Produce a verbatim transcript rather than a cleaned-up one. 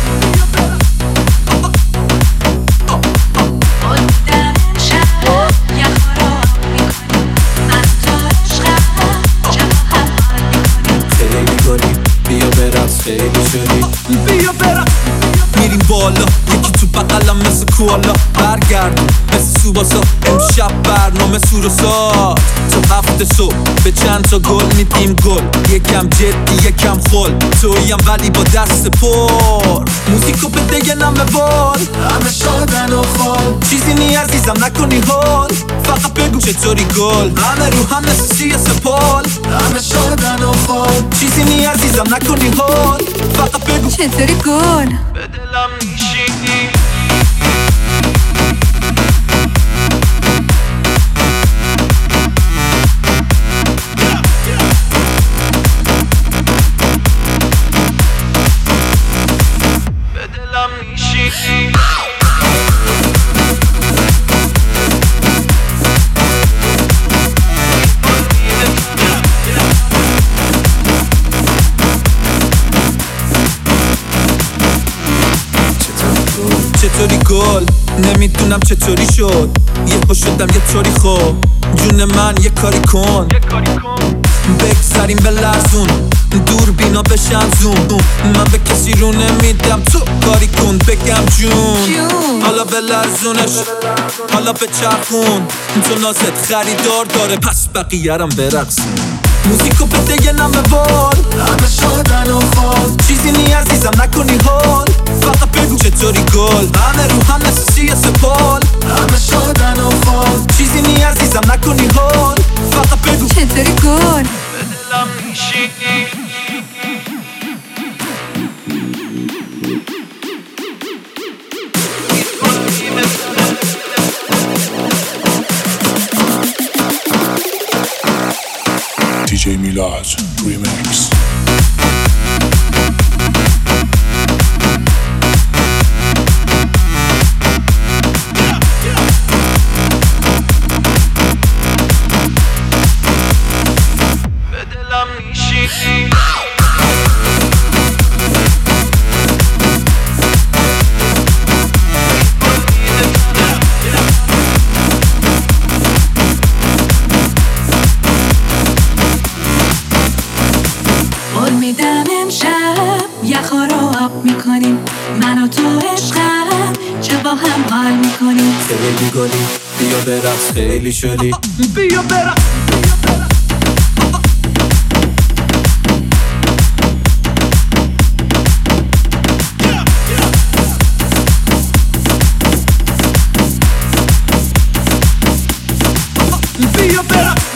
بیا برم میریم بالا، یکی تو بقلم مثل کوالا. برگردم مثل سوباسا، امشب برنامه سور و سات. تو هفته صبح به چند تا گل میدیم گل، یکم جدی یکم خل. تویم ولی با دست پر، موزیکو بده یه نمه بال. همه شادن و خال، چیزی نی عزیزم نکنی حال. فقط بگو چطوری گل، همه رو هم مثل سیه سپال. همه شادن و خال، چیزی نی عزیزم نکنی حال. فقط بگو چطوری گل، به دلم میشینی. به دلم میشینی. چطوری گل، نمیدونم چطوری شد، یهو شدم یه طوری. خوب جون من یه کاری کن، بگذاریم به لرزون، دور بینا بشن زوم. من به کسی رو نمیدم، تو کاری کن بگم جون. حالا به لرزونش، حالا به چرخون، تو نازت خریدار داره پس بقیه‌رم برقصون. موزیکو بده یه نمه بال، همه شادن و خال. چیزی نی عزیزم نکنی حال، فقط بگو چطوری گل. همه رو هم مثل سیه سپال، همه شادن و خال. چیزی نی عزیزم نکنی حال، فقط بگو چطوری گل، به دلم میشینی. دی جی میلاد ریمیکس. به دلم میشینی. قول میدم امشب یخا رو آب میکنیم، من و تو عشقم چه با هم حال میکنیم. خیلی گلی بیا برقص، خیلی شلی بیا برقص. بیا برقص.